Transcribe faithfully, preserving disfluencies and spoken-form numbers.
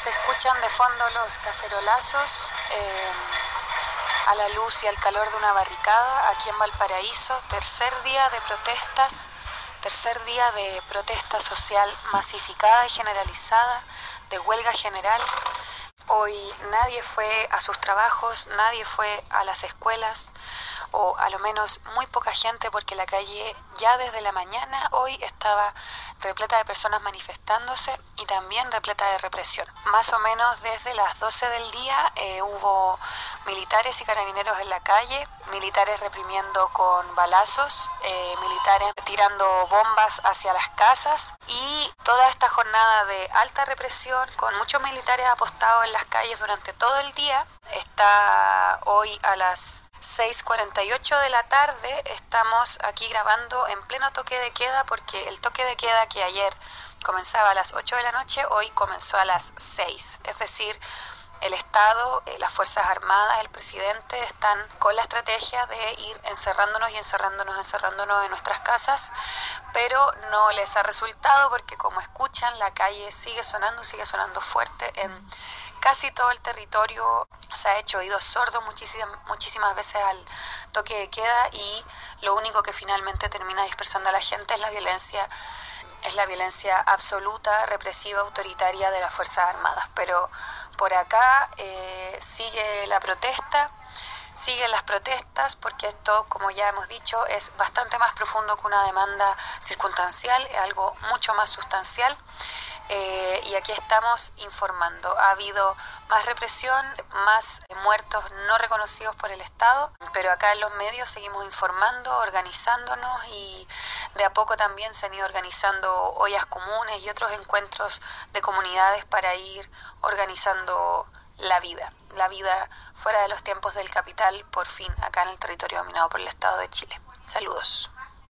Se escuchan de fondo los cacerolazos eh, a la luz y al calor de una barricada aquí en Valparaíso. Tercer día de protestas, tercer día de protesta social masificada y generalizada, de huelga general. Hoy nadie fue a sus trabajos, nadie fue a las escuelas, o a lo menos muy poca gente, porque la calle ya desde la mañana hoy estaba repleta de personas manifestándose y también repleta de represión. Más o menos desde las doce del día eh, hubo militares y carabineros en la calle, militares reprimiendo con balazos, eh, militares tirando bombas hacia las casas, y toda esta jornada de alta represión con muchos militares apostados en las calles durante todo el día está hoy a las seis cuarenta y ocho de la tarde. Estamos aquí grabando en pleno toque de queda, porque el toque de queda que ayer comenzaba a las ocho de la noche, hoy comenzó a las seis. Es decir, el Estado, eh, las Fuerzas Armadas, el presidente están con la estrategia de ir encerrándonos y encerrándonos, encerrándonos en nuestras casas, pero no les ha resultado, porque como escuchan, la calle sigue sonando, sigue sonando fuerte en casi todo el territorio. Se ha hecho oídos sordos muchísimas, muchísimas veces al toque de queda, y lo único que finalmente termina dispersando a la gente es la violencia, es la violencia absoluta, represiva, autoritaria de las Fuerzas Armadas. Pero por acá eh, sigue la protesta, siguen las protestas, porque esto, como ya hemos dicho, es bastante más profundo que una demanda circunstancial, es algo mucho más sustancial. Eh, y aquí estamos informando. Ha habido más represión, más muertos no reconocidos por el Estado, pero acá en los medios seguimos informando, organizándonos, y de a poco también se han ido organizando ollas comunes y otros encuentros de comunidades para ir organizando la vida, la vida fuera de los tiempos del capital, por fin acá en el territorio dominado por el Estado de Chile. Saludos.